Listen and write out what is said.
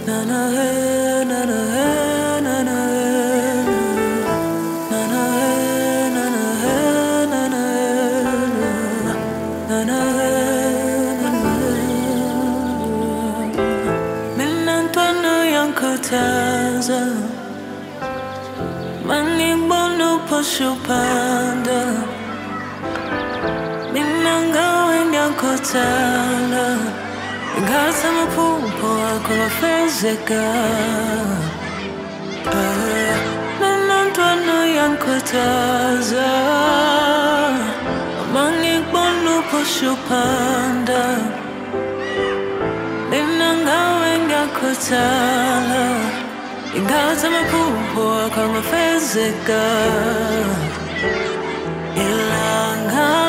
Na na hey, na na hey, na na hey, na na hey, na na hey, na na hey, na na hey, na na hey. Minantwana yang kutaza, mangibono poshupanda. Minangawe yang kutala. Ingasa mapumpo ako mafezeka. Nanantwano yang kutaza, mangikbono poshupanda. Ninangawe yang kutala. Ingasa mapumpo ako mafezeka. Ilanga